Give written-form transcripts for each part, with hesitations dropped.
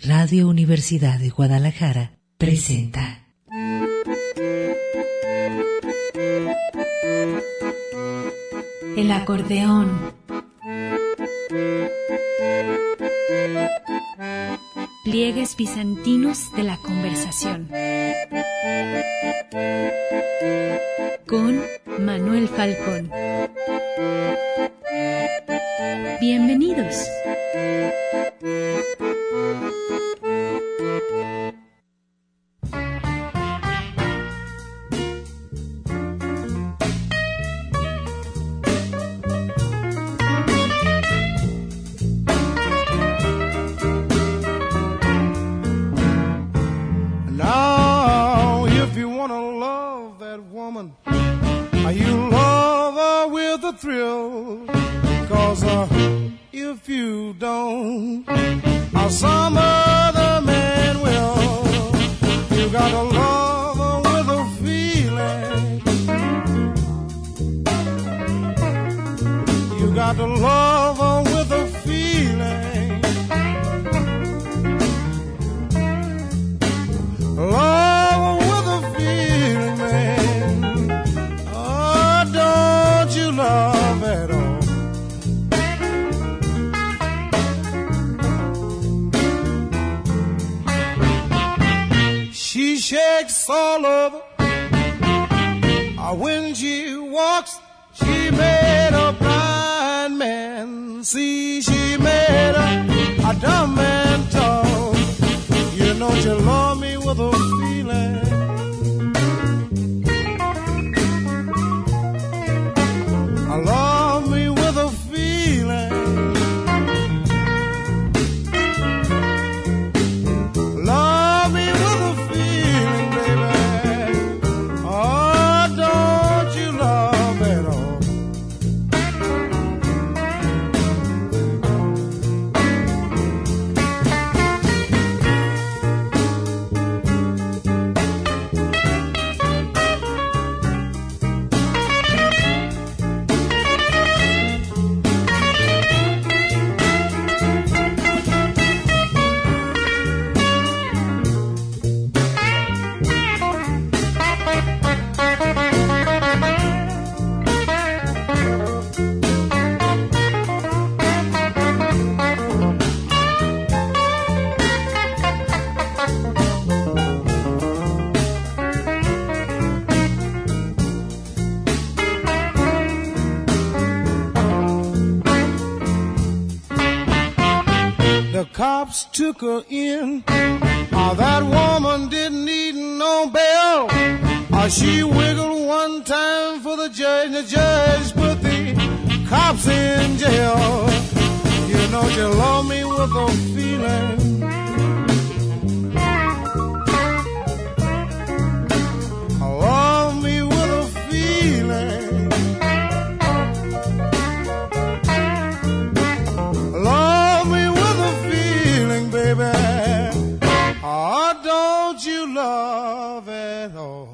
Radio Universidad de Guadalajara presenta El acordeón. Pliegues bizantinos de la conversación. Con Manuel Falcón. Bienvenidos. Cops took her in. That woman didn't need no bail. She wiggled one time for the judge put the cops in jail. You know you love me with a feeling. Love me with a feeling. Love at all.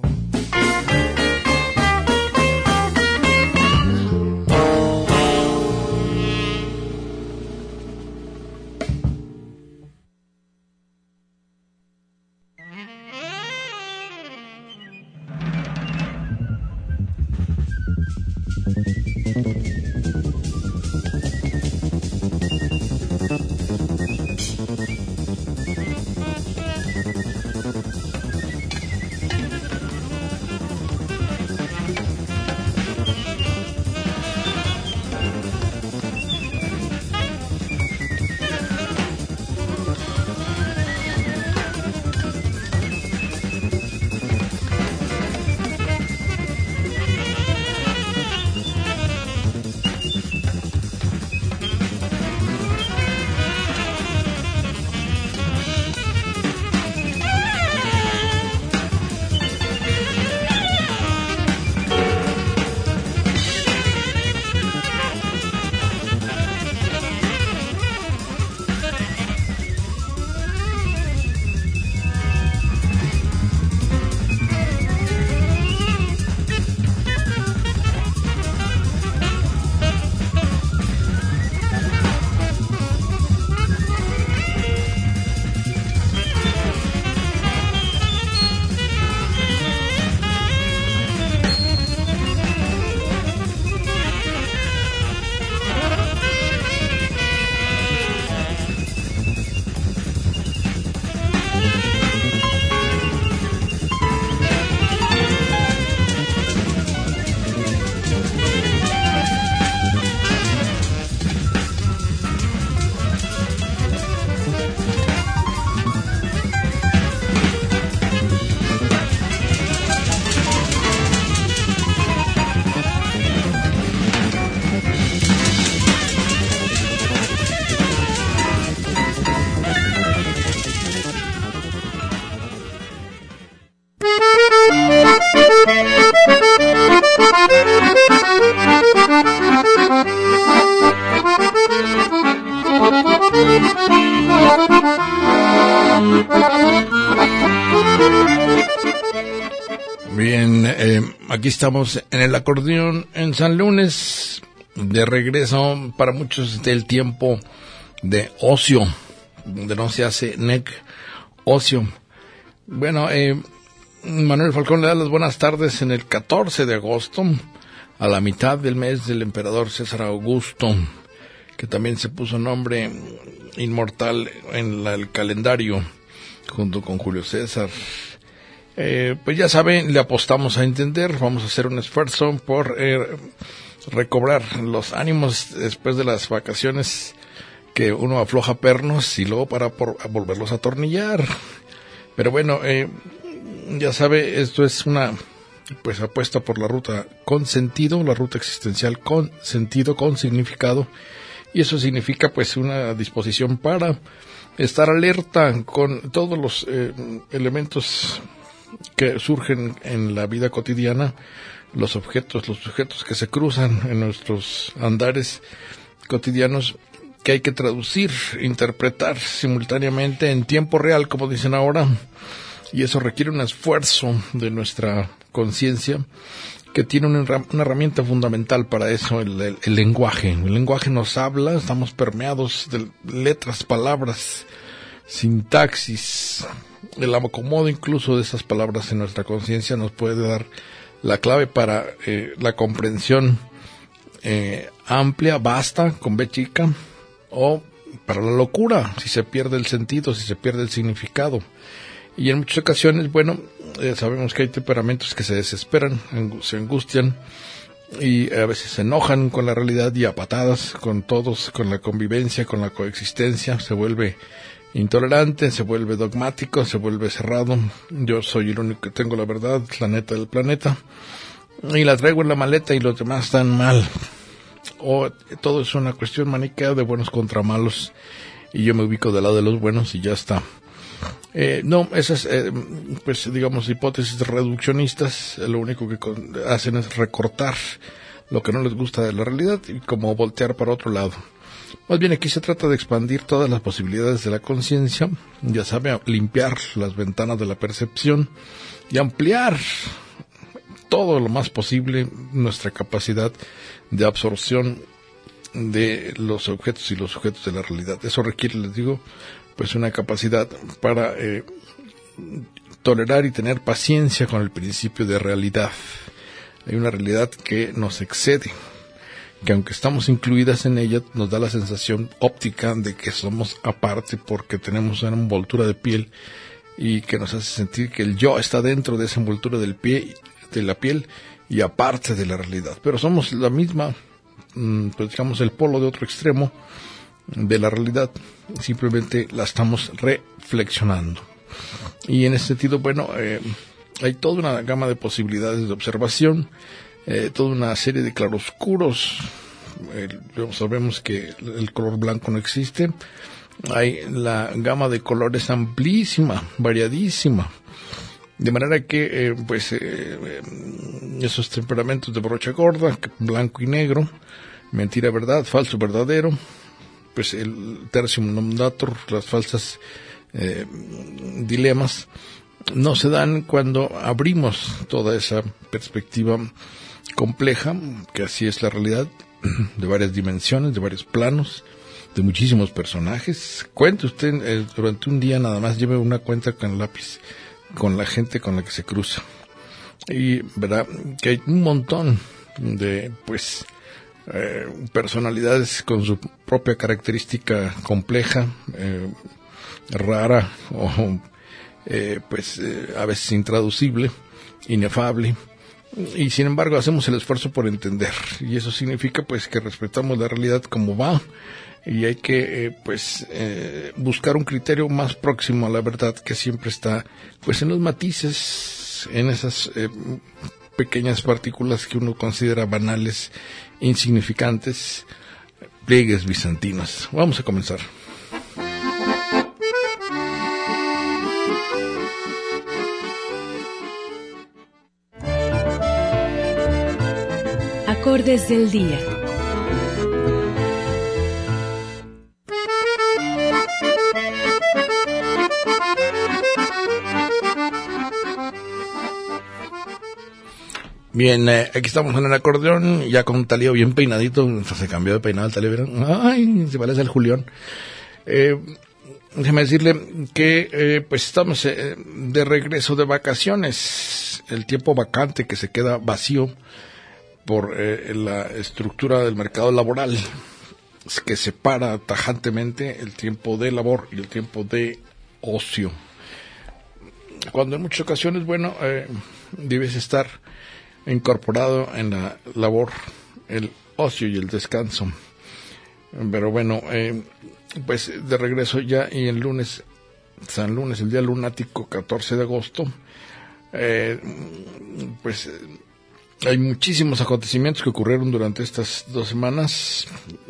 Bien, aquí estamos en el acordeón en San Lunes, de regreso para muchos del tiempo de ocio, donde no se hace ocio. Bueno, Manuel Falcón le da las buenas tardes en el 14 de agosto, a la mitad del mes del emperador César Augusto, que también se puso nombre inmortal en el calendario, junto con Julio César. Pues ya saben, le apostamos a entender, vamos a hacer un esfuerzo por recobrar los ánimos después de las vacaciones, que uno afloja pernos y luego para volverlos a atornillar. Pero bueno, ya sabe, esto es una apuesta por la ruta con sentido, la ruta existencial con sentido, con significado, y eso significa pues una disposición para estar alerta con todos los elementos que surgen en la vida cotidiana, los sujetos que se cruzan en nuestros andares cotidianos, que hay que traducir, interpretar simultáneamente en tiempo real, como dicen ahora, y eso requiere un esfuerzo de nuestra conciencia, que tiene una herramienta fundamental para eso, el lenguaje. El lenguaje nos habla, estamos permeados de letras, palabras, sintaxis. El acomodo incluso de esas palabras en nuestra conciencia nos puede dar la clave para la comprensión amplia, vasta, con B chica, o para la locura, si se pierde el sentido, si se pierde el significado. Y en muchas ocasiones, bueno, sabemos que hay temperamentos que se desesperan, se angustian y a veces se enojan con la realidad y a patadas con todos, con la convivencia, con la coexistencia, se vuelve intolerante, se vuelve dogmático, se vuelve cerrado. Yo soy el único que tengo la verdad, la neta del planeta, y la traigo en la maleta y los demás están mal. O todo es una cuestión maniquea de buenos contra malos, y yo me ubico del lado de los buenos y ya está. No, esas, pues digamos, hipótesis reduccionistas, lo único que hacen es recortar lo que no les gusta de la realidad y como voltear para otro lado. Más bien aquí se trata de expandir todas las posibilidades de la conciencia, ya sabe, limpiar las ventanas de la percepción y ampliar todo lo más posible nuestra capacidad de absorción de los objetos y los sujetos de la realidad. Eso requiere, les digo, pues una capacidad para tolerar y tener paciencia con el principio de realidad. Hay una realidad que nos excede, que aunque estamos incluidas en ella, nos da la sensación óptica de que somos aparte porque tenemos una envoltura de piel y que nos hace sentir que el yo está dentro de esa envoltura de la piel y aparte de la realidad. Pero somos la misma, pues digamos, el polo de otro extremo de la realidad, simplemente la estamos reflexionando. Y en ese sentido, bueno, hay toda una gama de posibilidades de observación, toda una serie de claroscuros. Sabemos que el color blanco no existe. Hay la gama de colores amplísima, variadísima, de manera que esos temperamentos de brocha gorda, blanco y negro, mentira, verdad, falso, verdadero, pues el tertium non datur, las falsas dilemas, no se dan cuando abrimos toda esa perspectiva compleja, que así es la realidad, de varias dimensiones, de varios planos, de muchísimos personajes. Cuente usted, durante un día nada más, lleve una cuenta con lápiz, con la gente con la que se cruza, y verá que hay un montón de, pues, personalidades con su propia característica compleja, rara o a veces intraducible, inefable, y sin embargo hacemos el esfuerzo por entender, y eso significa pues que respetamos la realidad como va, y hay que buscar un criterio más próximo a la verdad, que siempre está pues en los matices, en esas pequeñas partículas que uno considera banales, insignificantes, pliegues bizantinos. Vamos a comenzar. Acordes del día. Bien, aquí estamos en el acordeón, ya con un talío bien peinadito, se cambió de peinado el talío, ¿vieron? Ay, se parece al Julián. Déjeme decirle que pues estamos de regreso de vacaciones, el tiempo vacante que se queda vacío por la estructura del mercado laboral, que separa tajantemente el tiempo de labor y el tiempo de ocio. Cuando en muchas ocasiones, bueno, debes estar incorporado en la labor, el ocio y el descanso. Pero bueno, pues de regreso ya, y el lunes, San Lunes, el día lunático, 14 de agosto, pues hay muchísimos acontecimientos que ocurrieron durante estas 2 semanas.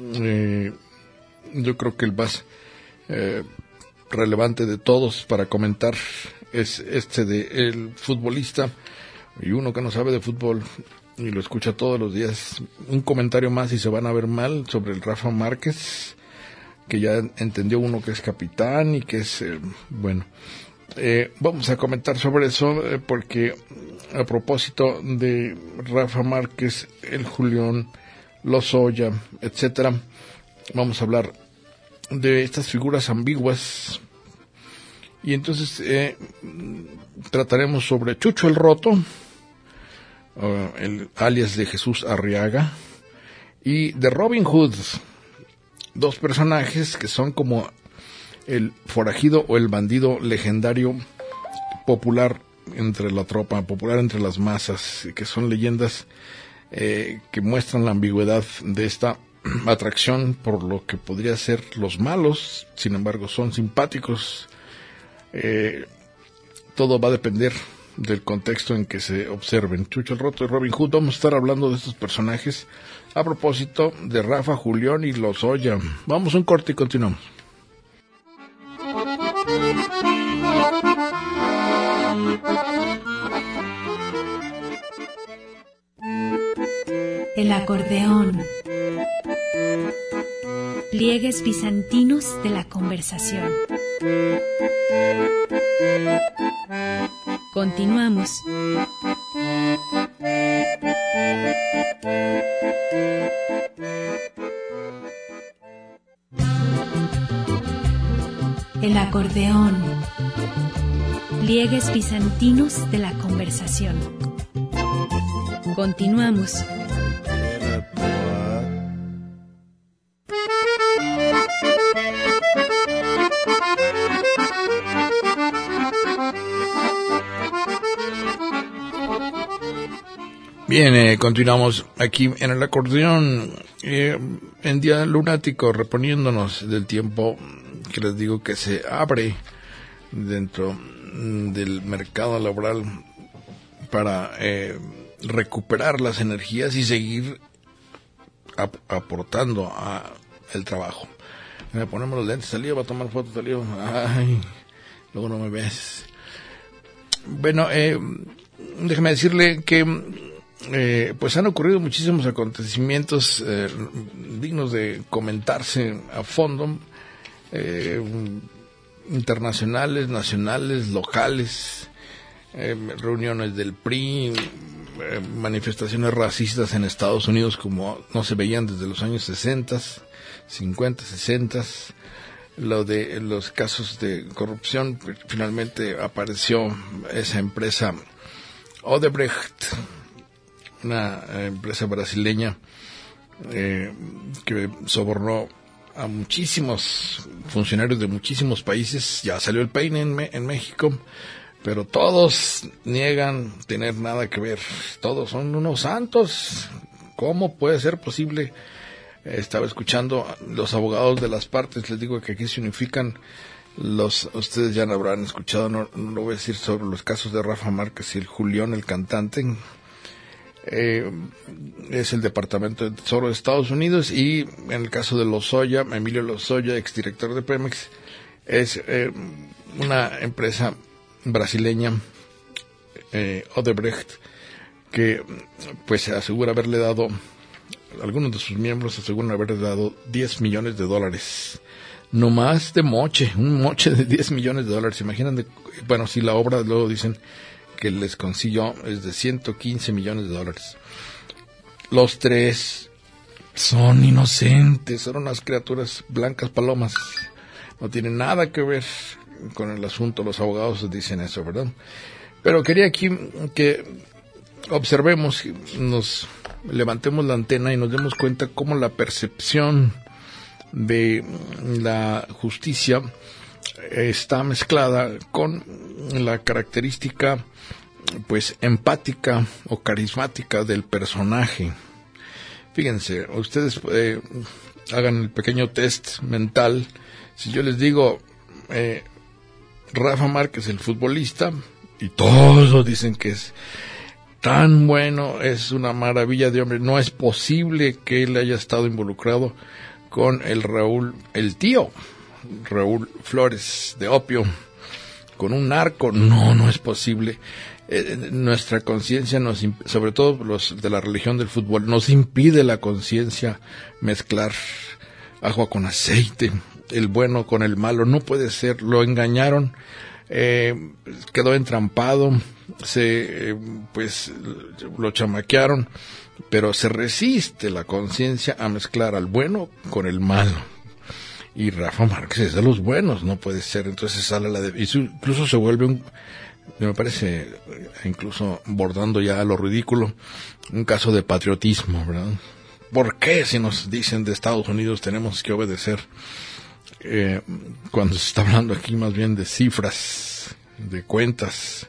Yo creo que el más relevante de todos para comentar es este de el futbolista, y uno que no sabe de fútbol y lo escucha todos los días, un comentario más y se van a ver mal sobre el Rafa Márquez, que ya entendió uno que es capitán y que es, bueno, vamos a comentar sobre eso, porque a propósito de Rafa Márquez, el Julián, Lozoya, etcétera, vamos a hablar de estas figuras ambiguas. Y entonces trataremos sobre Chucho el Roto, el alias de Jesús Arriaga, y de Robin Hood, 2 personajes que son como el forajido o el bandido legendario, popular entre la tropa, popular entre las masas, que son leyendas que muestran la ambigüedad de esta atracción por lo que podría ser los malos, sin embargo son simpáticos. Todo va a depender del contexto en que se observen. Chucho el Roto y Robin Hood. Vamos a estar hablando de estos personajes a propósito de Rafa, Julián y Lozoya. Vamos a un corte y continuamos. El acordeón. Pliegues bizantinos de la conversación. Continuamos. El acordeón. Pliegues bizantinos de la conversación. Continuamos. Bien, continuamos aquí en el acordeón, en día lunático, reponiéndonos del tiempo que les digo que se abre dentro del mercado laboral para recuperar las energías y seguir aportando a el trabajo. Ponemos los lentes, Talío, va a tomar fotos, Talío. Ay, luego no me ves. Bueno, déjeme decirle que pues han ocurrido muchísimos acontecimientos dignos de comentarse a fondo, internacionales, nacionales, locales, reuniones del PRI, manifestaciones racistas en Estados Unidos como no se veían desde los años 60, 50, 60, lo de los casos de corrupción. Finalmente apareció esa empresa Odebrecht, una empresa brasileña que sobornó a muchísimos funcionarios de muchísimos países. Ya salió el peine en México, pero todos niegan tener nada que ver. Todos son unos santos. ¿Cómo puede ser posible? Estaba escuchando los abogados de las partes. Les digo que aquí se unifican ustedes ya no habrán escuchado, no lo voy a decir, sobre los casos de Rafa Márquez y el Julián, el cantante. Es el Departamento de Tesoro de Estados Unidos, y en el caso de Lozoya, Emilio Lozoya, exdirector de Pemex, es una empresa brasileña, Odebrecht, que pues asegura haberle dado, algunos de sus miembros aseguran haberle dado $10 millones, no más de moche, un moche de $10 millones. ¿Se imaginan? Bueno, si la obra luego dicen que les consiguió es de $115 millones. Los tres son inocentes, son unas criaturas blancas palomas. No tienen nada que ver con el asunto, los abogados dicen eso, ¿verdad? Pero quería aquí que observemos, nos levantemos la antena y nos demos cuenta cómo la percepción de la justicia está mezclada con la característica pues empática o carismática del personaje. Fíjense, ustedes hagan el pequeño test mental. Si yo les digo Rafa Márquez, el futbolista, y todos dicen que es tan bueno, es una maravilla de hombre, no es posible que él haya estado involucrado con el tío Raúl Flores de Opio, con un narco, no es posible. Nuestra conciencia, sobre todo los de la religión del fútbol, nos impide la conciencia mezclar agua con aceite, el bueno con el malo, no puede ser, lo engañaron, quedó entrampado, lo chamaquearon, pero se resiste la conciencia a mezclar al bueno con el malo. Y Rafa Márquez es de los buenos, no puede ser, entonces sale incluso se vuelve me parece, incluso bordando ya a lo ridículo, un caso de patriotismo, ¿verdad? ¿Por qué si nos dicen de Estados Unidos tenemos que obedecer? Cuando se está hablando aquí más bien de cifras, de cuentas,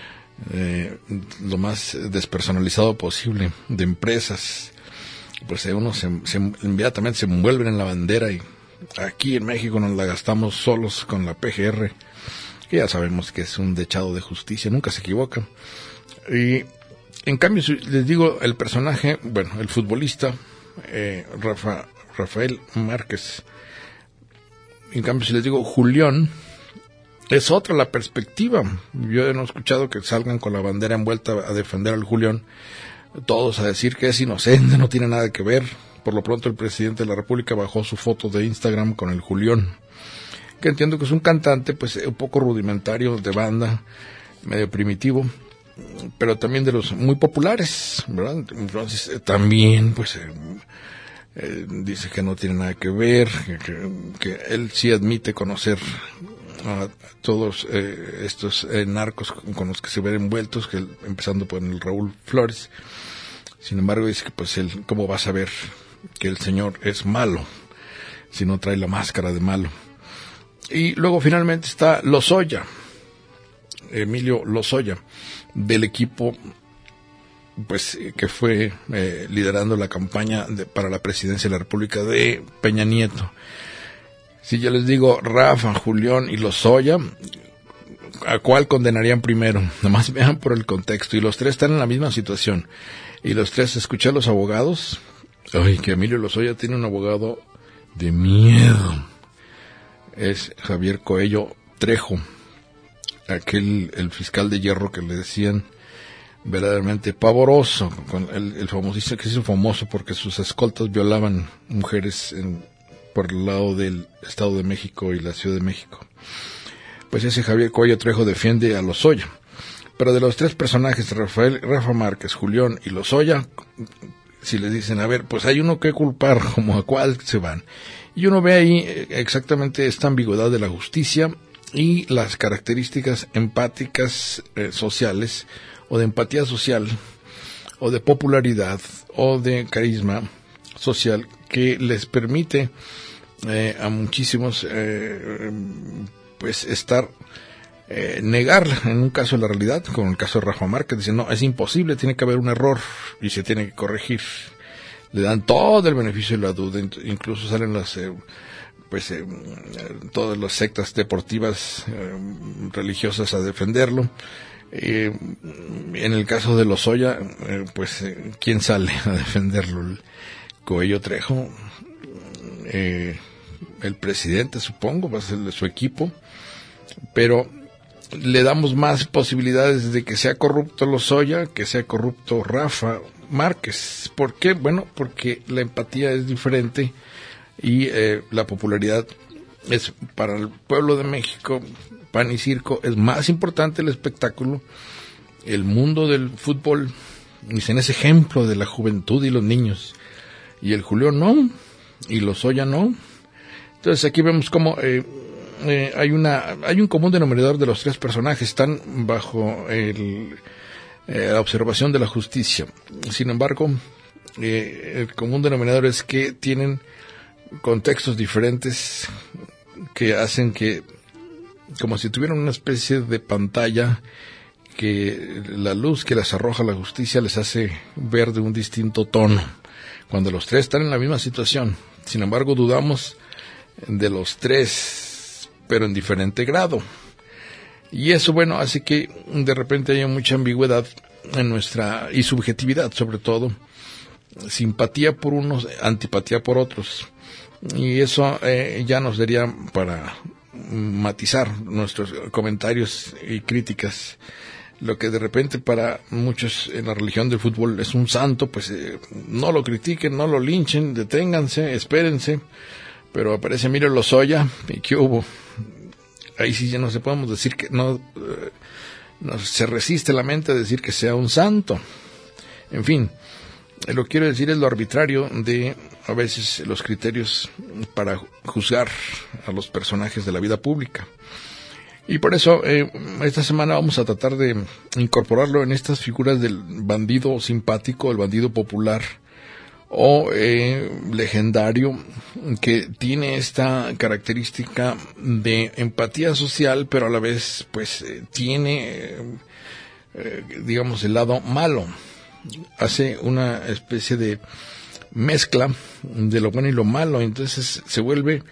lo más despersonalizado posible, de empresas, pues uno inmediatamente se envuelven en la bandera, y aquí en México nos la gastamos solos con la PGR, que ya sabemos que es un dechado de justicia, nunca se equivoca. Y en cambio, si les digo el personaje, bueno, el futbolista, Rafael Márquez, en cambio si les digo Julián, es otra la perspectiva. Yo no he escuchado que salgan con la bandera envuelta a defender al Julián, todos a decir que es inocente, no tiene nada que ver. Por lo pronto el presidente de la República bajó su foto de Instagram con el Julián, que entiendo que es un cantante pues un poco rudimentario, de banda, medio primitivo, pero también de los muy populares, ¿verdad? Entonces también pues dice que no tiene nada que ver, que él sí admite conocer a todos estos narcos con los que se ven envueltos, que empezando por el Raúl Flores. Sin embargo dice que pues él, ¿cómo va a saber que el señor es malo si no trae la máscara de malo? Y luego finalmente está Lozoya, Emilio Lozoya, del equipo pues que fue liderando la campaña para la presidencia de la República de Peña Nieto. Si yo les digo Rafa, Julián y Lozoya, ¿a cuál condenarían primero? Nomás vean por el contexto. Y los tres están en la misma situación. Y los tres, escuché a los abogados. Ay, que Emilio Lozoya tiene un abogado de miedo. Es Javier Coello Trejo, el fiscal de hierro que le decían verdaderamente pavoroso, con el famosísimo, que se hizo famoso porque sus escoltas violaban mujeres por el lado del Estado de México y la Ciudad de México. Pues ese Javier Coello Trejo defiende a Lozoya. Pero de los tres personajes, Rafa Márquez, Julián y Lozoya, si les dicen, a ver, pues hay uno que culpar, como a cuál se van. Y uno ve ahí exactamente esta ambigüedad de la justicia y las características empáticas sociales, o de empatía social, o de popularidad, o de carisma social, que les permite a muchísimos pues negar en un caso la realidad, como el caso de Rafa Márquez, dicen, no, es imposible, tiene que haber un error y se tiene que corregir. Le dan todo el beneficio de la duda, incluso salen todas las sectas deportivas religiosas a defenderlo. En el caso de Lozoya, ¿quién sale a defenderlo? El Coello Trejo, el presidente, supongo, va a ser de su equipo, pero le damos más posibilidades de que sea corrupto Lozoya, que sea corrupto Rafa Márquez. ¿Por qué? Bueno, porque la empatía es diferente y la popularidad es para el pueblo de México, pan y circo, es más importante el espectáculo el mundo del fútbol, dicen, es ejemplo de la juventud y los niños, y el Julio no, y Lozoya no. Entonces aquí vemos cómo hay un común denominador de los tres personajes, están bajo la observación de la justicia. Sin embargo, el común denominador es que tienen contextos diferentes que hacen que, como si tuvieran una especie de pantalla, que la luz que les arroja la justicia les hace ver de un distinto tono, cuando los tres están en la misma situación. Sin embargo, dudamos de los tres, pero en diferente grado. Y eso, bueno, hace que de repente haya mucha ambigüedad en nuestra, y subjetividad sobre todo, simpatía por unos, antipatía por otros. Y eso ya nos daría para matizar nuestros comentarios y críticas. Lo que de repente para muchos en la religión del fútbol es un santo, pues no lo critiquen, no lo linchen, deténganse, espérense. Pero aparece Emilio Lozoya, ¿y qué hubo? Ahí sí ya no se podemos decir que no se resiste la mente a decir que sea un santo. En fin, lo que quiero decir es lo arbitrario de a veces los criterios para juzgar a los personajes de la vida pública. Y por eso esta semana vamos a tratar de incorporarlo en estas figuras del bandido simpático, el bandido popular o legendario, que tiene esta característica de empatía social, pero a la vez pues tiene digamos el lado malo. Hace una especie de mezcla de lo bueno y lo malo, entonces se vuelve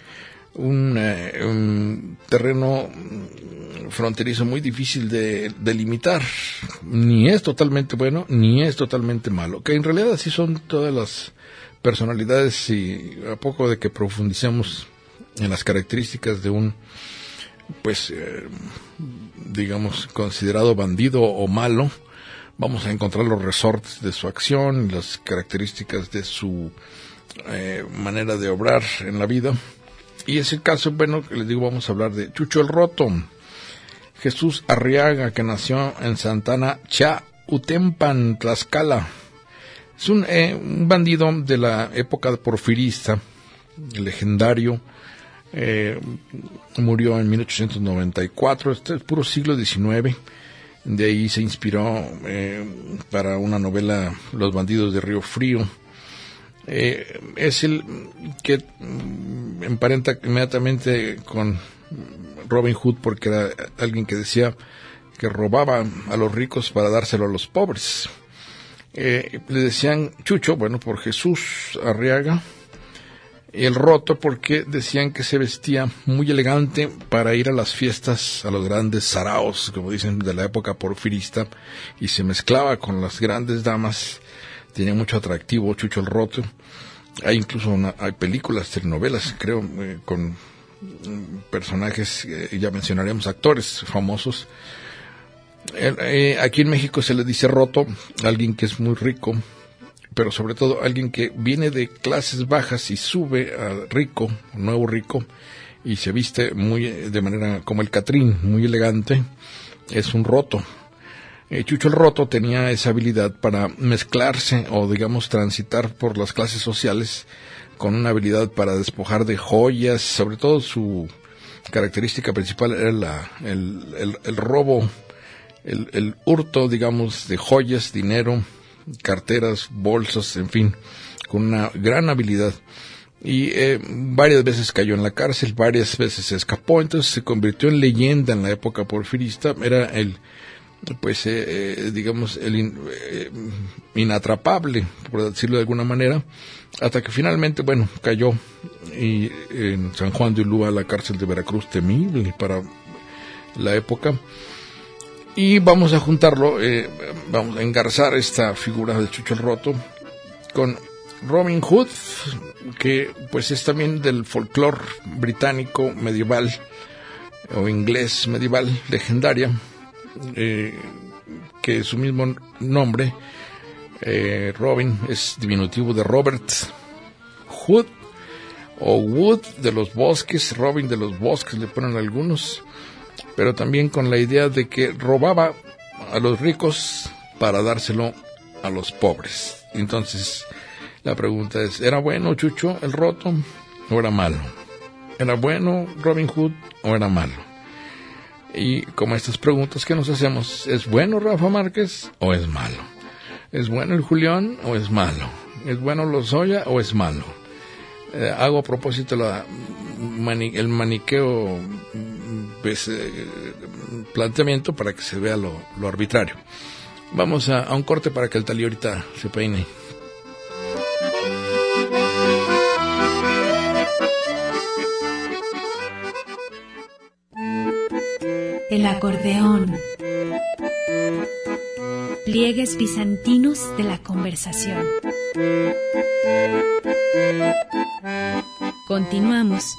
un terreno fronterizo muy difícil de delimitar. Ni es totalmente bueno, ni es totalmente malo, que en realidad así son todas las personalidades, y a poco de que profundicemos en las características de un, pues, digamos, considerado bandido o malo, vamos a encontrar los resortes de su acción, las características de su manera de obrar en la vida. Y es el caso, bueno, que les digo, vamos a hablar de Chucho el Roto, Jesús Arriaga, que nació en Santana Chautempan, Tlaxcala. Es un bandido de la época porfirista, legendario, murió en 1894, este es puro siglo XIX, de ahí se inspiró para una novela, Los bandidos de Río Frío. Es el que emparenta inmediatamente con Robin Hood, porque era alguien que decía que robaba a los ricos para dárselo a los pobres. Le decían Chucho, bueno, por Jesús Arriaga, y el Roto porque decían que se vestía muy elegante para ir a las fiestas, a los grandes saraos, como dicen, de la época porfirista, y se mezclaba con las grandes damas. Tenía mucho atractivo Chucho el Roto. Hay incluso hay películas, telenovelas, creo, con personajes, ya mencionaremos, actores famosos. Aquí en México se le dice roto a alguien que es muy rico, pero sobre todo alguien que viene de clases bajas y sube a rico, nuevo rico, y se viste muy de manera como el Catrín, muy elegante, es un roto. Chucho el Roto tenía esa habilidad para mezclarse o, digamos, transitar por las clases sociales con una habilidad para despojar de joyas. Sobre todo su característica principal era el robo, el hurto, digamos, de joyas, dinero, carteras, bolsas, en fin, con una gran habilidad. Y varias veces cayó en la cárcel, varias veces se escapó, entonces se convirtió en leyenda en la época porfirista. Era digamos, inatrapable, por decirlo de alguna manera, hasta que finalmente, bueno, cayó en San Juan de Ulúa, la cárcel de Veracruz, temible para la época. Y vamos a juntarlo, vamos a engarzar esta figura de Chucho el Roto con Robin Hood, que pues es también del folclore británico medieval o inglés medieval, legendaria, que su mismo nombre, Robin, es diminutivo de Robert Hood o Wood de los bosques, Robin de los bosques le ponen algunos, pero también con la idea de que robaba a los ricos para dárselo a los pobres. Entonces, la pregunta es, ¿era bueno Chucho el Roto o era malo? ¿Era bueno Robin Hood o era malo? Y como estas preguntas que nos hacemos, ¿es bueno Rafa Márquez o es malo? ¿Es bueno el Julián o es malo? ¿Es bueno Lozoya o es malo? Hago a propósito el maniqueo pues, planteamiento para que se vea lo arbitrario. Vamos a un corte para que el Talí ahorita se peine. El acordeón. Pliegues bizantinos de la conversación. Continuamos.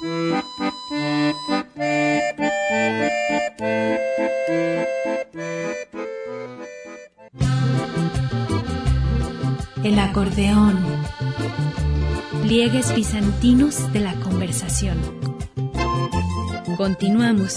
El acordeón. Pliegues bizantinos de la conversación. Continuamos.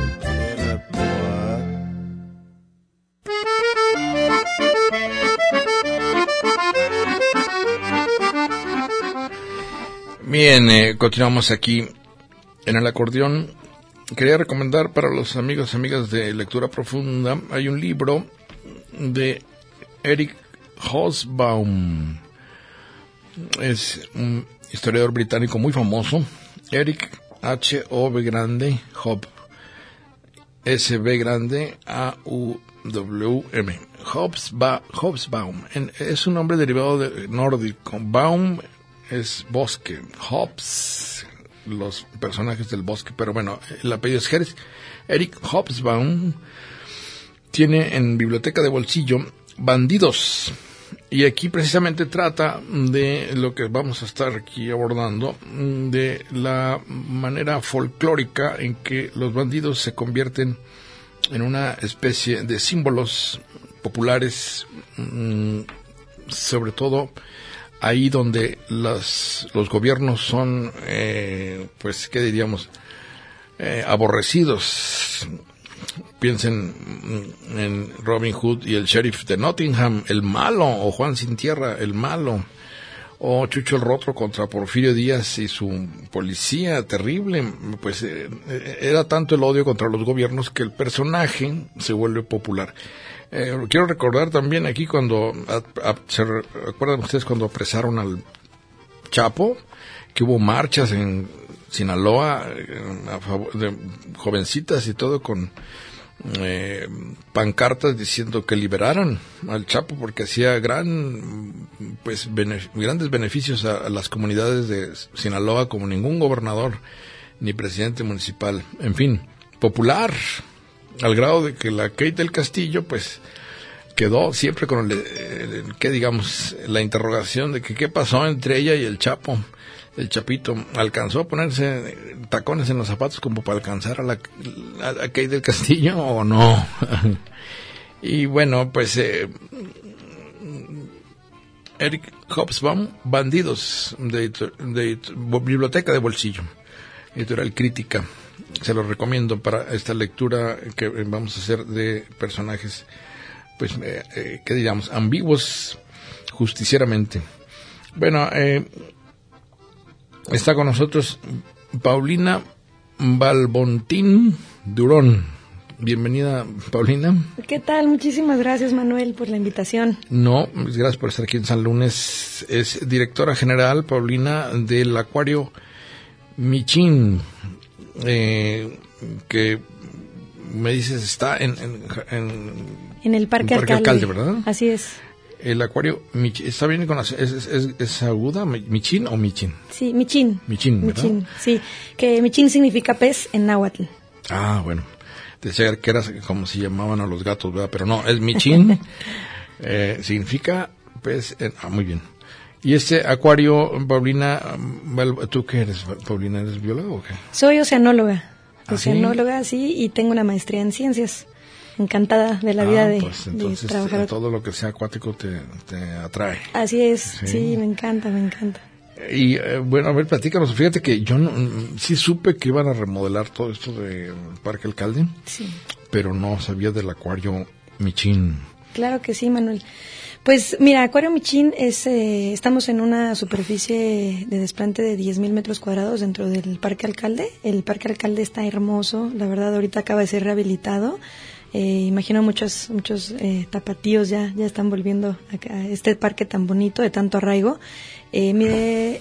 Bien, continuamos aquí en el acordeón. Quería recomendar para los amigos y amigas de lectura profunda, hay un libro de Eric Hobsbawm. Es un historiador británico muy famoso. Eric H-O-B grande, Hob, S-B grande, A-U-W-M. Hobsbawm. Es un nombre derivado de nórdico. Baum es bosque. Hobbes, los personajes del bosque. Pero bueno, el apellido es Eric Hobsbawm. Tiene en Biblioteca de Bolsillo Bandidos. Y aquí precisamente trata de lo que vamos a estar aquí abordando, de la manera folclórica en que los bandidos se convierten en una especie de símbolos populares, sobre todo ahí donde los gobiernos son, pues, ¿qué diríamos? Aborrecidos. Piensen en Robin Hood y el sheriff de Nottingham, el malo, o Juan Sin Tierra, el malo, o Chucho el Roto contra Porfirio Díaz y su policía terrible. Pues era tanto el odio contra los gobiernos que el personaje se vuelve popular. Quiero recordar también aquí cuando, ¿se acuerdan ustedes cuando apresaron al Chapo? Que hubo marchas en Sinaloa a favor de jovencitas y todo con pancartas diciendo que liberaran al Chapo porque hacía grandes beneficios a las comunidades de Sinaloa como ningún gobernador ni presidente municipal. En fin, popular al grado de que la Kate del Castillo pues quedó siempre con la interrogación de que qué pasó entre ella y el Chapo. El Chapito alcanzó a ponerse tacones en los zapatos como para alcanzar a Kate del Castillo o no. Y bueno, pues Eric Hobsbawm, Bandidos, de Biblioteca de Bolsillo, editorial Crítica. Se lo recomiendo para esta lectura que vamos a hacer de personajes, pues, ¿qué diríamos? Ambiguos justicieramente. Bueno, está con nosotros Paulina Balbontín Durón. Bienvenida, Paulina. ¿Qué tal? Muchísimas gracias, Manuel, por la invitación. No, gracias por estar aquí en San Lunes. Es directora general, Paulina, del Acuario Michín, que me dices está en el Parque Alcalde, ¿verdad? Así es. El Acuario Michín, ¿está bien con es aguda? ¿Michín o Michín? Sí, Michín. Michín, ¿verdad? Michín, sí. Que Michín significa pez en náhuatl. Ah, bueno. Decía que era como si llamaban a los gatos, ¿verdad? Pero no, es Michín. Significa pez muy bien. Y este acuario, Paulina, ¿tú qué eres, Paulina? ¿Eres bióloga o qué? Soy oceanóloga. ¿Ah, oceanóloga, sí, y tengo una maestría en ciencias. Encantada de la vida de trabajar. Todo lo que sea acuático te atrae. Así es, sí, me encanta. Y bueno, a ver, platícanos. Fíjate que yo sí supe que iban a remodelar todo esto de Parque Alcalde, sí, pero no sabía del Acuario Michin. Claro que sí, Manuel. Pues mira, Acuario Michin estamos en una superficie de desplante de 10,000 metros cuadrados dentro del Parque Alcalde. El Parque Alcalde está hermoso, la verdad ahorita acaba de ser rehabilitado. Imagino muchos tapatíos ya están volviendo a este parque tan bonito, de tanto arraigo. Mide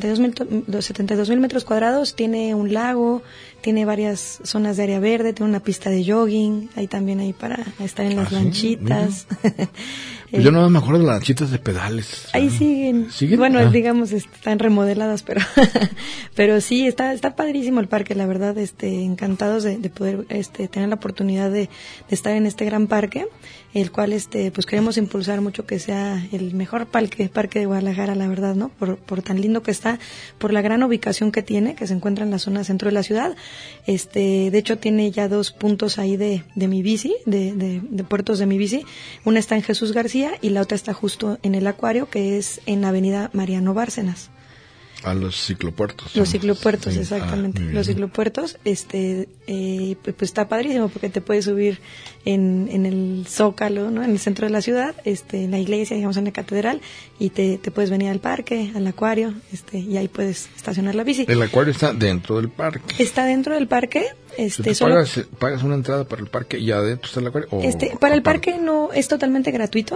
72,000 metros cuadrados, tiene un lago, tiene varias zonas de área verde, tiene una pista de jogging, ahí también para estar en las lanchitas. Yo no me acuerdo de las lanchitas de pedales. Ahí siguen. Bueno, digamos, están remodeladas, pero sí, está padrísimo el parque, la verdad, encantados de poder tener la oportunidad de estar en este gran parque, el cual pues queremos impulsar mucho que sea el mejor parque de Guadalajara, la verdad, ¿no? Por tan lindo que está, por la gran ubicación que tiene, que se encuentra en la zona centro de la ciudad. De hecho tiene ya 2 puntos ahí de mi bici, de puertos de mi bici. Una está en Jesús García y la otra está justo en el Acuario, que es en Avenida Mariano Bárcenas. A los ciclopuertos. Los ciclopuertos, sí. Exactamente. Los ciclopuertos, pues está padrísimo porque te puedes subir en el Zócalo, ¿no? En el centro de la ciudad, en la iglesia, digamos en la catedral, y te puedes venir al parque, al Acuario, y ahí puedes estacionar la bici. El Acuario está dentro del parque. Está dentro del parque. ¿Pagas una entrada para el parque y adentro está el Acuario? Para el parque no, es totalmente gratuito,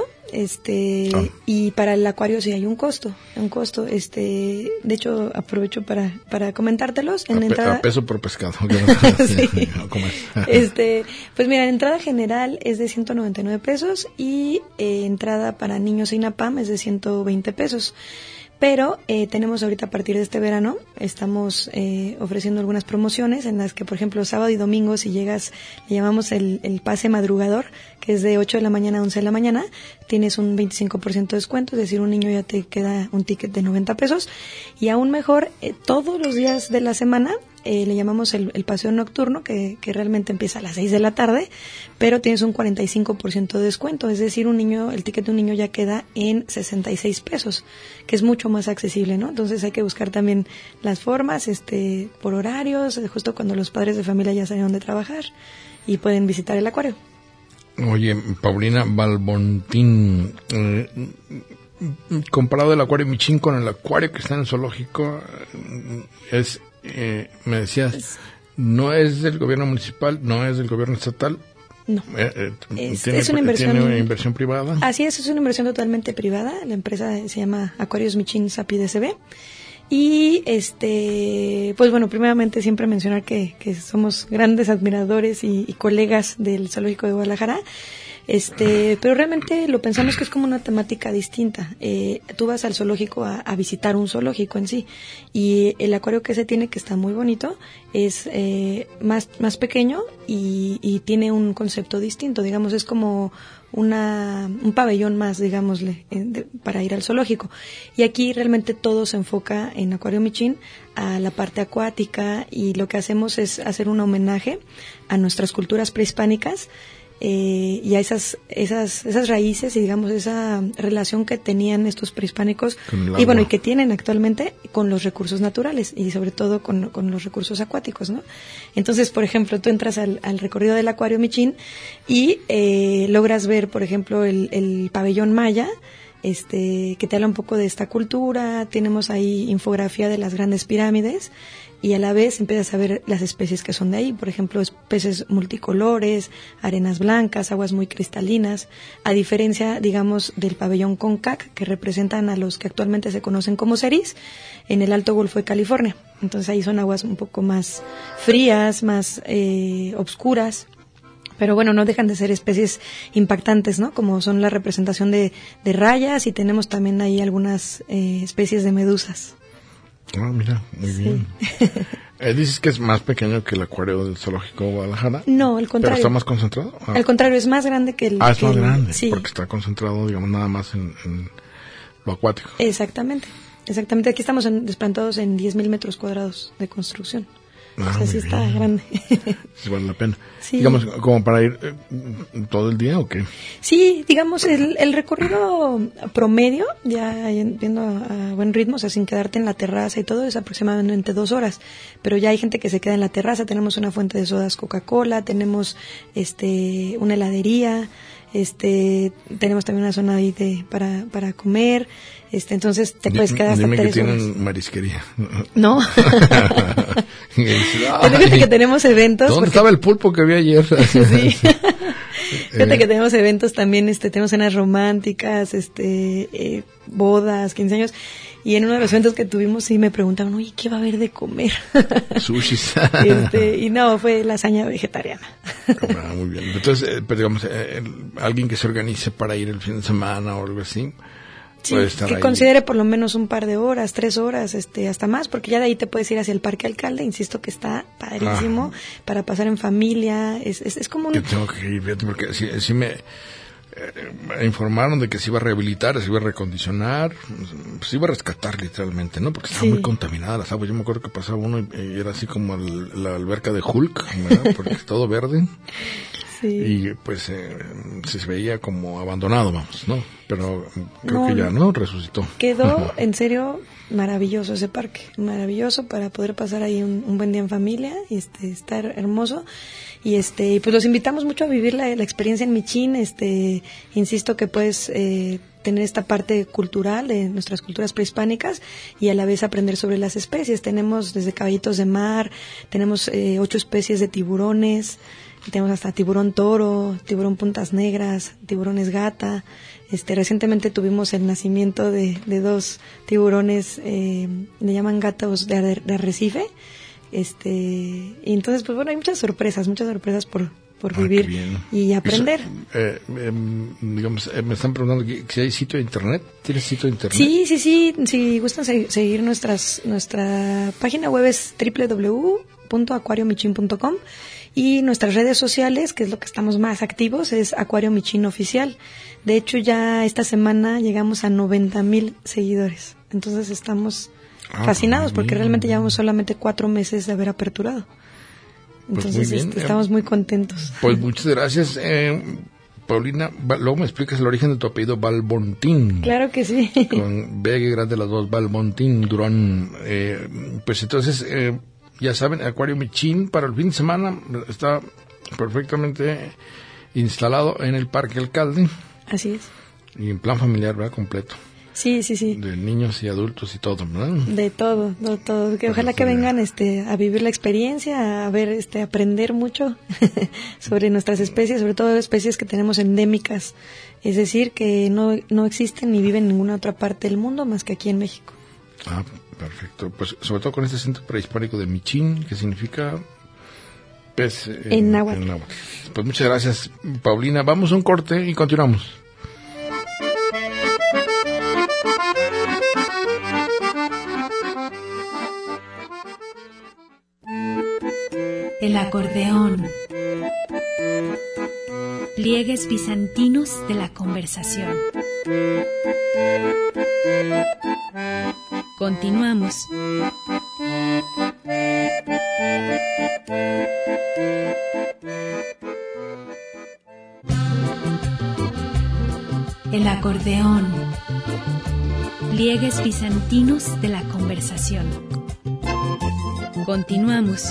y para el Acuario sí hay un costo. De hecho, aprovecho para comentártelos. A peso por pescado. Sí. ¿Cómo es? Pues mira, entrada general es de 199 pesos y entrada para niños sin INAPAM es de 120 pesos. Pero tenemos ahorita, a partir de este verano, estamos ofreciendo algunas promociones en las que, por ejemplo, sábado y domingo, si llegas, le llamamos el pase madrugador, que es de 8 de la mañana a 11 de la mañana, tienes un 25% de descuento, es decir, un niño ya te queda un ticket de 90 pesos. Y aún mejor, todos los días de la semana, le llamamos el paseo nocturno, que realmente empieza a las 6 de la tarde, pero tienes un 45% de descuento, es decir, el ticket de un niño ya queda en 66 pesos, que es mucho más accesible, ¿no? Entonces hay que buscar también las formas, por horarios, justo cuando los padres de familia ya salieron de trabajar y pueden visitar el Acuario. Oye, Paulina Balbontín, comparado el Acuario Michin con el Acuario que está en el zoológico, me decías, no es del gobierno municipal, no es del gobierno estatal. No. Es una inversión. ¿Tiene una inversión privada? Así es una inversión totalmente privada. La empresa se llama Acuarios Michin Sapi DCB. Y pues bueno, primeramente siempre mencionar que somos grandes admiradores y colegas del Zoológico de Guadalajara. Pero realmente lo pensamos que es como una temática distinta. Tú vas al zoológico a visitar un zoológico en sí, y el acuario que se tiene, que está muy bonito, es más pequeño y tiene un concepto distinto, digamos, es como un pabellón más, digámosle, para ir al zoológico. Y aquí realmente todo se enfoca en Acuario Michin a la parte acuática, y lo que hacemos es hacer un homenaje a nuestras culturas prehispánicas, y a esas raíces y digamos esa relación que tenían estos prehispánicos y que tienen actualmente con los recursos naturales y sobre todo con los recursos acuáticos, ¿no? Entonces, por ejemplo, tú entras al recorrido del Acuario Michin y logras ver, por ejemplo, el pabellón maya, que te habla un poco de esta cultura. Tenemos ahí infografía de las grandes pirámides, y a la vez empiezas a ver las especies que son de ahí, por ejemplo, peces multicolores, arenas blancas, aguas muy cristalinas, a diferencia, digamos, del pabellón CONCAC, que representan a los que actualmente se conocen como seris, en el Alto Golfo de California. Entonces ahí son aguas un poco más frías, más obscuras, pero bueno, no dejan de ser especies impactantes, ¿no? Como son la representación de rayas, y tenemos también ahí algunas especies de medusas. Ah, mira, muy bien. ¿Dices que es más pequeño que el acuario del Zoológico de Guadalajara? No, al contrario. ¿Pero está más concentrado? Al contrario, es más grande que el... es más grande, sí. Porque está concentrado, digamos, nada más en lo acuático. Exactamente. Aquí estamos desplantados en 10,000 metros cuadrados de construcción. Sí está grande. Sí, vale la pena. Sí. Digamos, ¿como para ir todo el día o qué? Sí, digamos, el recorrido promedio, ya viendo a buen ritmo, o sea, sin quedarte en la terraza y todo, es aproximadamente 2 horas. Pero ya hay gente que se queda en la terraza. Tenemos una fuente de sodas Coca-Cola, tenemos una heladería, Tenemos también una zona ahí para comer. Entonces te puedes quedar hasta 3 horas. Dime que tienen marisquería. No. Fíjate que tenemos eventos. ¿Dónde estaba el pulpo que vi ayer? Sí. Fíjate que tenemos eventos también, tenemos cenas románticas, bodas, 15 años. Y en uno de los eventos que tuvimos sí me preguntaban, oye, ¿qué va a haber de comer? Sushis. Y no, fue lasaña vegetariana. Muy bien. Entonces, pero digamos, alguien que se organice para ir el fin de semana o algo así, sí, puede estar que ahí. considere por lo menos un par de horas, 3 horas, hasta más, porque ya de ahí te puedes ir hacia el Parque Alcalde, insisto que está padrísimo, para pasar en familia, es como un... Yo tengo que ir, fíjate, porque sí me informaron de que se iba a rehabilitar, se iba a recondicionar, se iba a rescatar literalmente, ¿no? Porque estaba muy contaminada las aguas. Yo me acuerdo que pasaba uno y era así como la alberca de Hulk, ¿verdad? Porque es todo verde. Sí. Y pues se veía como abandonado, vamos, ¿no? Pero creo que ya, ¿no? Resucitó. Quedó, en serio, maravilloso ese parque, maravilloso para poder pasar ahí un buen día en familia, estar hermoso. Y pues los invitamos mucho a vivir la experiencia en Michín. Insisto que puedes tener esta parte cultural de nuestras culturas prehispánicas y a la vez aprender sobre las especies. Tenemos desde caballitos de mar, tenemos 8 especies de tiburones, tenemos hasta tiburón toro, tiburón puntas negras, tiburones gata. Recientemente tuvimos el nacimiento de 2 tiburones, le llaman gatos de arrecife. Y entonces, pues bueno, hay muchas sorpresas por vivir y aprender. Digamos, me están preguntando si hay sitio de internet. ¿Tienes sitio de internet? Sí. Si gustan seguir nuestra página web es www.acuariomichin.com y nuestras redes sociales, que es lo que estamos más activos, es Acuario Michín Oficial. De hecho, ya esta semana llegamos a 90,000 seguidores. Entonces estamos fascinados porque realmente llevamos solamente 4 meses de haber aperturado. Entonces pues estamos muy contentos. Pues muchas gracias, Paulina. Luego me explicas el origen de tu apellido, Balbontín. Claro que sí. Con B grande las 2, Balbontín Durón. Pues entonces, ya saben, Acuario Michín para el fin de semana está perfectamente instalado en el Parque Alcalde. Así es. Y en plan familiar, ¿verdad? Completo. Sí. De niños y adultos y todo, ¿verdad? De todo. Que ojalá que vengan a vivir la experiencia, a ver, aprender mucho sobre nuestras especies, sobre todo especies que tenemos endémicas, es decir, que no existen ni viven en ninguna otra parte del mundo más que aquí en México. Perfecto. Pues sobre todo con este centro prehispánico de Michín, que significa pez en náhuatl. Pues muchas gracias, Paulina. Vamos a un corte y continuamos. El acordeón. Pliegues bizantinos de la conversación. Continuamos. El acordeón. Pliegues bizantinos de la conversación. Continuamos.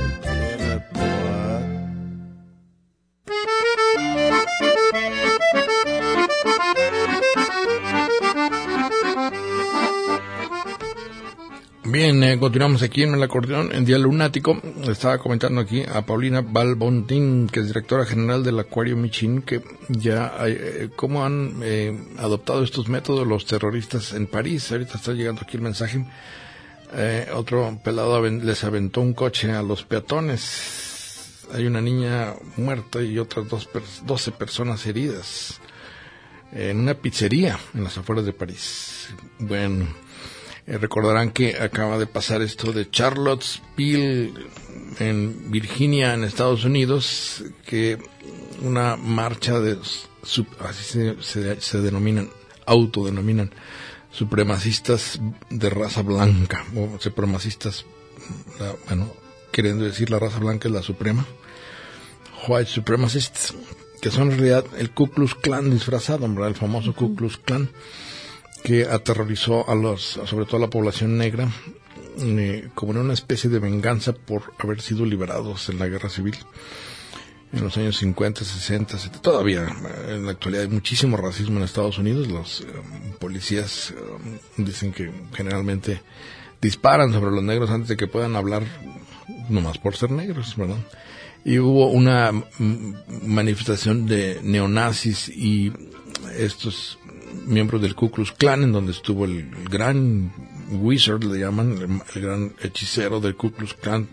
Bien, continuamos aquí en el acordeón, en Día Lunático. Estaba comentando aquí a Paulina Balbontín, que es directora general del Acuario Michín, que ya cómo han adoptado estos métodos los terroristas en París. Ahorita está llegando aquí el mensaje. Otro pelado les aventó un coche a los peatones. Hay una niña muerta y otras 12 personas heridas en una pizzería en las afueras de París. Bueno, recordarán que acaba de pasar esto de Charlottesville en Virginia, en Estados Unidos, que una marcha de así se denominan, autodenominan supremacistas de raza blanca, o supremacistas, queriendo decir la raza blanca es la suprema, white supremacists, que son en realidad el Ku Klux Klan disfrazado, ¿verdad? El famoso Ku Klux Klan, que aterrorizó sobre todo a la población negra, como en una especie de venganza por haber sido liberados en la guerra civil. en los años 50, 60, 70. Todavía en la actualidad hay muchísimo racismo en Estados Unidos. Los policías dicen que generalmente disparan sobre los negros antes de que puedan hablar, nomás por ser negros, ¿verdad? Y hubo una manifestación de neonazis y estos miembros del Ku Klux Klan, en donde estuvo el gran wizard, le llaman, el gran hechicero del Ku Klux Klan,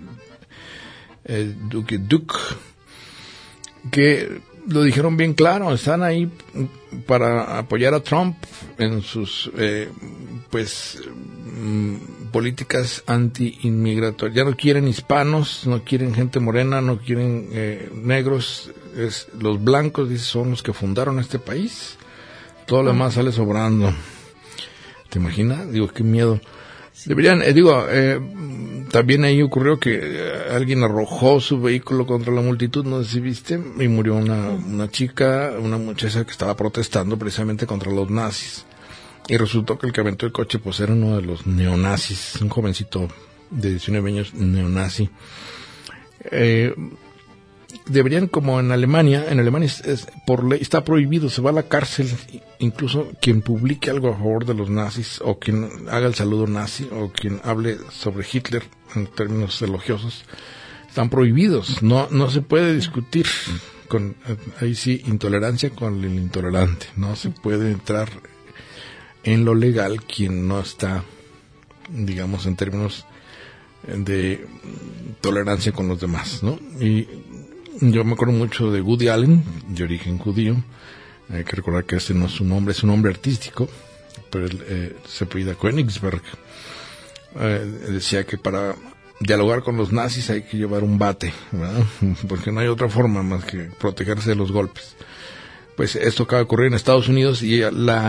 Duke, que lo dijeron bien claro, están ahí para apoyar a Trump en sus políticas anti-inmigratorias. Ya no quieren hispanos, no quieren gente morena, no quieren negros, los blancos, dice, son los que fundaron este país. Todo lo demás sale sobrando. ¿Te imaginas? Digo, qué miedo. Deberían, también ahí ocurrió que alguien arrojó su vehículo contra la multitud, no sé si viste, y murió una chica, una muchacha que estaba protestando precisamente contra los nazis. Y resultó que el que aventó el coche pues era uno de los neonazis, un jovencito de 19 años neonazi. Deberían, como en Alemania por ley está prohibido, se va a la cárcel, incluso quien publique algo a favor de los nazis, o quien haga el saludo nazi, o quien hable sobre Hitler en términos elogiosos, están prohibidos. No se puede discutir con, ahí sí, intolerancia con el intolerante. No se puede entrar en lo legal quien no está, digamos, en términos de tolerancia con los demás, ¿no? Y yo me acuerdo mucho de Woody Allen, de origen judío. Hay que recordar que este no es su nombre, es un nombre artístico, pero él se apellida Königsberg. Decía que para dialogar con los nazis hay que llevar un bate, ¿verdad? Porque no hay otra forma más que protegerse de los golpes. Pues esto acaba de ocurrir en Estados Unidos, y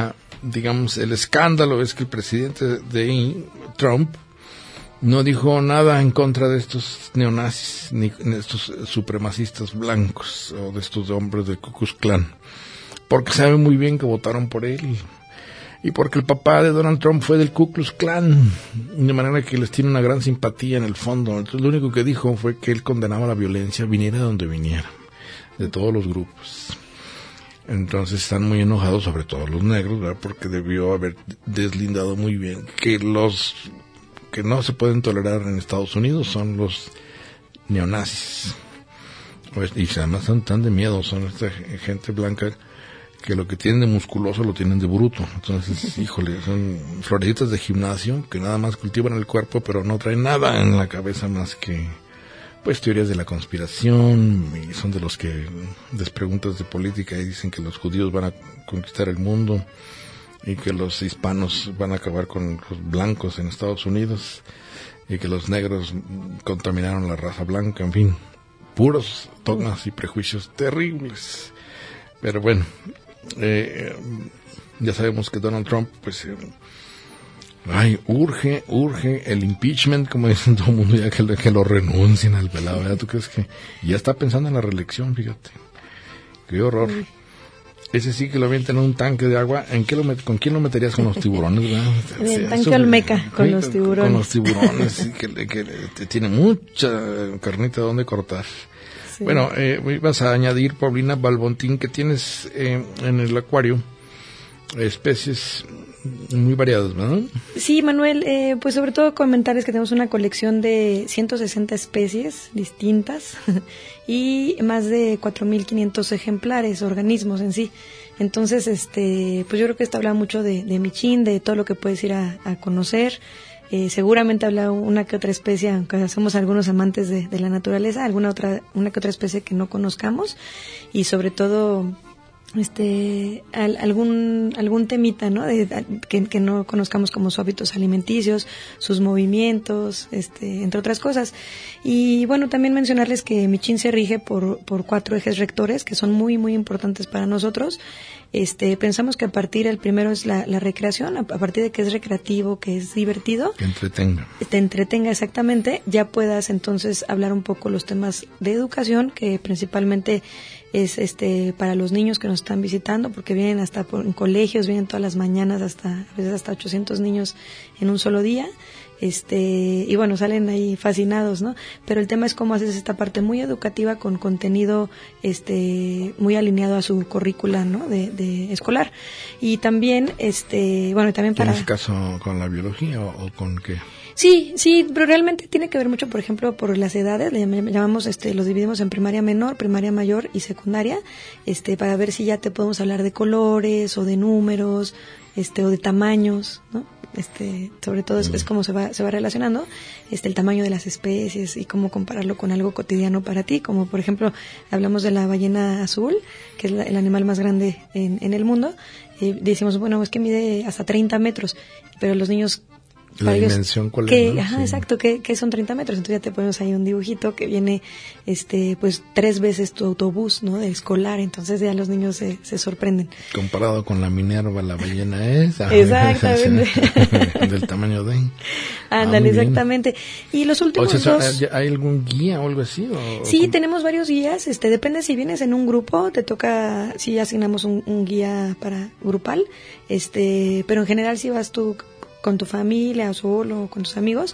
el escándalo es que el presidente de Trump no dijo nada en contra de estos neonazis, ni de estos supremacistas blancos, o de estos hombres del Ku Klux Klan, porque sabe muy bien que votaron por él, y porque el papá de Donald Trump fue del Ku Klux Klan, de manera que les tiene una gran simpatía en el fondo. Entonces lo único que dijo fue que él condenaba la violencia, viniera de donde viniera, de todos los grupos. Entonces están muy enojados, sobre todo los negros, ¿verdad? Porque debió haber deslindado muy bien que los que no se pueden tolerar en Estados Unidos son los neonazis. Y además son tan de miedo, son esta gente blanca que lo que tienen de musculoso lo tienen de bruto. Entonces, híjole, son florecitas de gimnasio que nada más cultivan el cuerpo, pero no traen nada en la cabeza más que pues teorías de la conspiración, y son de los que les preguntas de política y dicen que los judíos van a conquistar el mundo y que los hispanos van a acabar con los blancos en Estados Unidos y que los negros contaminaron la raza blanca, en fin, puros dogmas y prejuicios terribles. Pero bueno, ya sabemos que Donald Trump pues urge el impeachment, como dicen todo el mundo, ya que lo renuncien al pelado, ¿verdad? ¿Tú crees que ya está pensando en la reelección? Fíjate, qué horror. Ese sí que lo avientan en un tanque de agua. ¿Con quién lo meterías? Con los tiburones, ¿verdad? En el tanque Olmeca, con los tiburones. Con los tiburones, sí, que tiene mucha carnita donde cortar. Sí. Bueno, vas a añadir, Paulina Balbontín, que tienes en el acuario especies muy variadas, ¿verdad? Sí, Manuel, pues sobre todo comentarles que tenemos una colección de 160 especies distintas y más de 4.500 ejemplares, organismos en sí. Entonces, pues yo creo que esto habla mucho de Michín, de todo lo que puedes ir a conocer. Seguramente habla una que otra especie, aunque somos algunos amantes de la naturaleza, una que otra especie que no conozcamos, y sobre todo algún temita, ¿no? Que no conozcamos, como sus hábitos alimenticios, sus movimientos, entre otras cosas. Y bueno, también mencionarles que Michín se rige por 4 ejes rectores que son muy, muy importantes para nosotros. Pensamos que el primero es la recreación, a partir de que es recreativo, que es divertido. Que entretenga. Te entretenga, exactamente. Ya puedas entonces hablar un poco los temas de educación, que principalmente es para los niños que nos están visitando, porque vienen hasta en colegios, vienen todas las mañanas, a veces hasta 800 niños en un solo día. Y bueno, salen ahí fascinados, ¿no? Pero el tema es cómo haces esta parte muy educativa con contenido muy alineado a su currícula, ¿no? de escolar. Y también bueno, también para... ¿Tienes caso con la biología o con qué? Sí, pero realmente tiene que ver mucho, por ejemplo, por las edades. Le llamamos, los dividimos en primaria menor, primaria mayor y secundaria, para ver si ya te podemos hablar de colores o de números, o de tamaños, ¿no? Sobre todo es cómo se va relacionando, el tamaño de las especies y cómo compararlo con algo cotidiano para ti, como por ejemplo, hablamos de la ballena azul, que es el animal más grande en el mundo. Decimos, bueno, es que mide hasta 30 metros, pero los niños... La dimensión cuál es, ¿no? Ajá, sí. Exacto, que son 30 metros. Entonces ya te ponemos ahí un dibujito que viene, pues 3 veces tu autobús, ¿no? De escolar. Entonces ya los niños se sorprenden. Comparado con la Minerva, la ballena esa. Exactamente. Del tamaño de... Ándale, exactamente. Y los últimos dos... ¿Hay algún guía o algo así? Sí, tenemos varios guías. Depende si vienes en un grupo, te toca, sí asignamos un guía para grupal. Pero en general si vas tú con tu familia o solo, con tus amigos,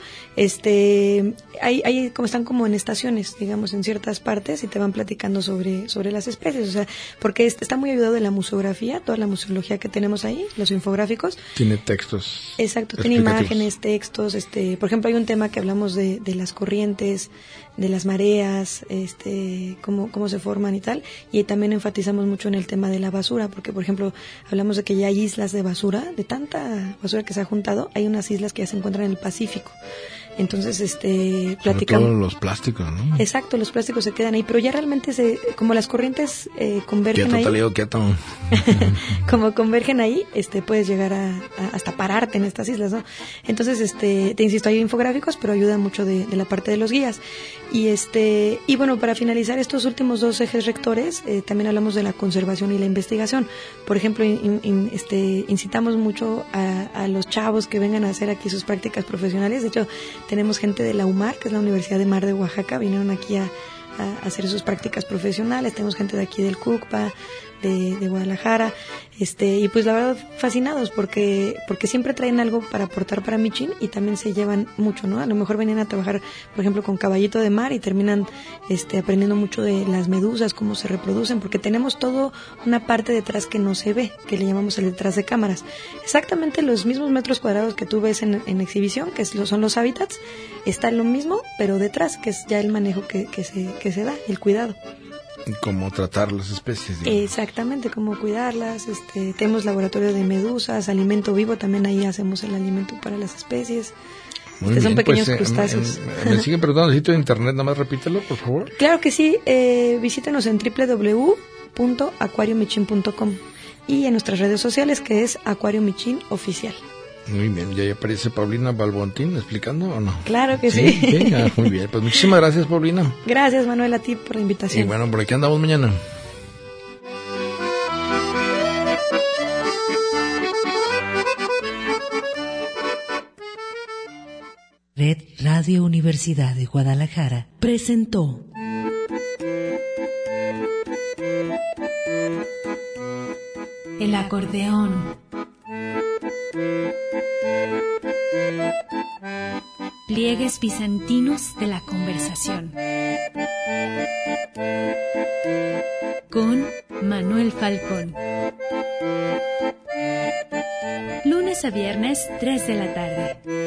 hay como están como en estaciones, digamos, en ciertas partes y te van platicando sobre las especies, o sea, porque está muy ayudado de la museografía, toda la museología que tenemos ahí, los infográficos. Tiene textos. Exacto, tiene imágenes, textos, por ejemplo, hay un tema que hablamos de las corrientes, de las mareas, cómo se forman y tal, y también enfatizamos mucho en el tema de la basura, porque por ejemplo, hablamos de que ya hay islas de basura, de tanta basura que se ha juntado, hay unas islas que ya se encuentran en el Pacífico. Entonces, platicamos. Sobre todo los plásticos, ¿no? Exacto, los plásticos se quedan ahí, pero ya realmente como las corrientes convergen ahí. Quieto. Como convergen ahí, puedes llegar hasta pararte en estas islas, ¿no? Entonces, te insisto, hay infográficos, pero ayuda mucho de la parte de los guías. Y bueno, para finalizar estos últimos 2 ejes rectores, también hablamos de la conservación y la investigación. Por ejemplo, incitamos mucho a los chavos que vengan a hacer aquí sus prácticas profesionales. De hecho, tenemos gente de la UMAR, que es la Universidad de Mar de Oaxaca, vinieron aquí a hacer sus prácticas profesionales. Tenemos gente de aquí del CUCPA, de Guadalajara, y pues la verdad fascinados porque siempre traen algo para aportar para Michin y también se llevan mucho, ¿no? A lo mejor venían a trabajar, por ejemplo, con caballito de mar y terminan aprendiendo mucho de las medusas, cómo se reproducen, porque tenemos todo una parte detrás que no se ve, que le llamamos el detrás de cámaras. Exactamente los mismos metros cuadrados que tú ves en exhibición, que son los hábitats, está lo mismo, pero detrás, que es ya el manejo que se da, el cuidado. Cómo tratar las especies, digamos. Exactamente, cómo cuidarlas. Tenemos laboratorio de medusas, alimento vivo, también ahí hacemos el alimento para las especies. Muy bien, son pequeños pues, crustáceos. Me sigue preguntando el sitio de internet, nada más repítelo, por favor. Claro que sí, visítenos en www.acuariomichin.com y en nuestras redes sociales, que es Acuario Michin Oficial. Muy bien, ¿ya aparece Paulina Balbontín explicando o no? Claro que sí. Venga, muy bien, pues muchísimas gracias, Paulina. Gracias, Manuel, a ti por la invitación. Y bueno, por aquí andamos mañana. Red Radio Universidad de Guadalajara presentó El acordeón. Pliegues bizantinos de la conversación. Con Manuel Falcón. Lunes a viernes, 3 de la tarde.